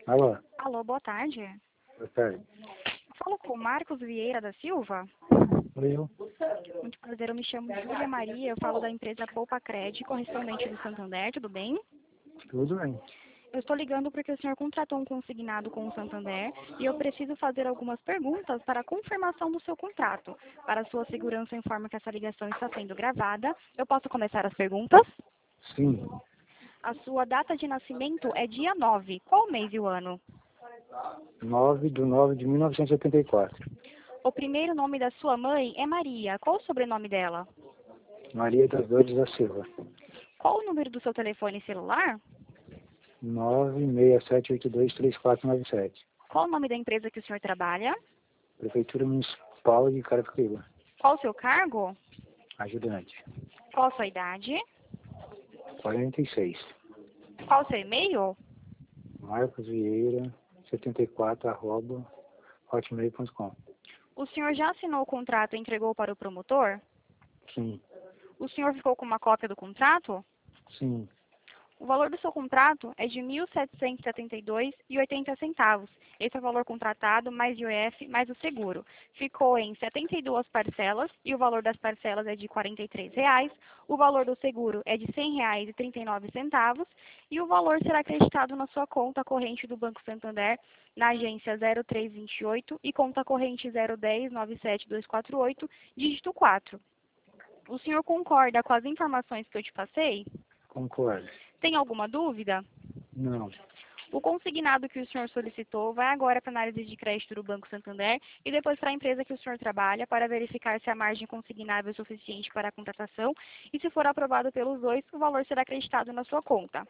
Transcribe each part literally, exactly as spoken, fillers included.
Alô, Alô, boa tarde. boa tarde. Falo com o Marcos Vieira da Silva. Oi, eu. Muito prazer, eu me chamo Júlia Maria, eu falo da empresa Poupa Cred, correspondente do Santander, tudo bem? Tudo bem. Eu estou ligando porque o senhor contratou um consignado com o Santander e eu preciso fazer algumas perguntas para a confirmação do seu contrato. Para a sua segurança, eu informo que essa ligação está sendo gravada. Eu posso começar as perguntas? Sim. A sua data de nascimento é dia nove. Qual o mês e o ano? nove de nove de mil novecentos e oitenta e quatro. O primeiro nome da sua mãe é Maria. Qual o sobrenome dela? Maria das Dores da Silva. Qual o número do seu telefone celular? nove seis sete oito dois três quatro nove sete. Qual o nome da empresa que o senhor trabalha? Prefeitura Municipal de Carapicuíba. Qual o seu cargo? Ajudante. Qual a sua idade? quarenta e seis. Qual o seu e-mail? Marcos Vieira, setenta e quatro, arroba, hotmail ponto com. O senhor já assinou o contrato e entregou para o promotor? Sim. O senhor ficou com uma cópia do contrato? Sim. O valor do seu contrato é de mil setecentos e setenta e dois reais e oitenta centavos. Esse é o valor contratado, mais I O F, mais o seguro. Ficou em setenta e duas parcelas e o valor das parcelas é de quarenta e três reais. O valor do seguro é de cem reais e trinta e nove centavos e o valor será acreditado na sua conta corrente do Banco Santander, na agência zero três vinte e oito e conta corrente zero um zero nove sete dois quatro oito, dígito quatro. O senhor concorda com as informações que eu te passei? Concordo. Tem alguma dúvida? Não. O consignado que o senhor solicitou vai agora para a análise de crédito do Banco Santander e depois para a empresa que o senhor trabalha para verificar se a margem consignável é suficiente para a contratação e se for aprovado pelos dois, o valor será acreditado na sua conta.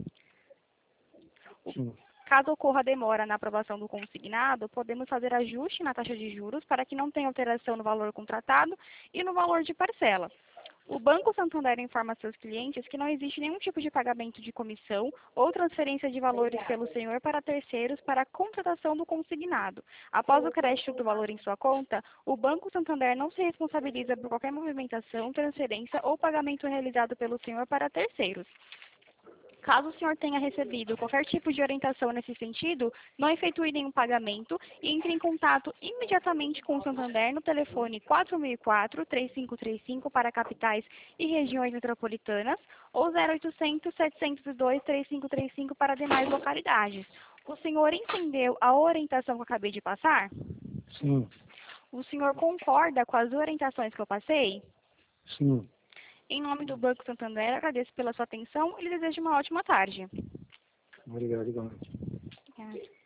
Sim. Caso ocorra demora na aprovação do consignado, podemos fazer ajuste na taxa de juros para que não tenha alteração no valor contratado e no valor de parcela. O Banco Santander informa a seus clientes que não existe nenhum tipo de pagamento de comissão ou transferência de valores pelo senhor para terceiros para a contratação do consignado. Após o crédito do valor em sua conta, o Banco Santander não se responsabiliza por qualquer movimentação, transferência ou pagamento realizado pelo senhor para terceiros. Caso o senhor tenha recebido qualquer tipo de orientação nesse sentido, não efetue nenhum pagamento e entre em contato imediatamente com o Santander no telefone quatro mil e quatro, três cinco três cinco para capitais e regiões metropolitanas ou zero oitocentos, setecentos e dois, três cinco três cinco para demais localidades. O senhor entendeu a orientação que eu acabei de passar? Sim. O senhor concorda com as orientações que eu passei? Sim. Em nome do Banco Santander, agradeço pela sua atenção e lhe desejo uma ótima tarde. Obrigado, igualmente. Obrigada.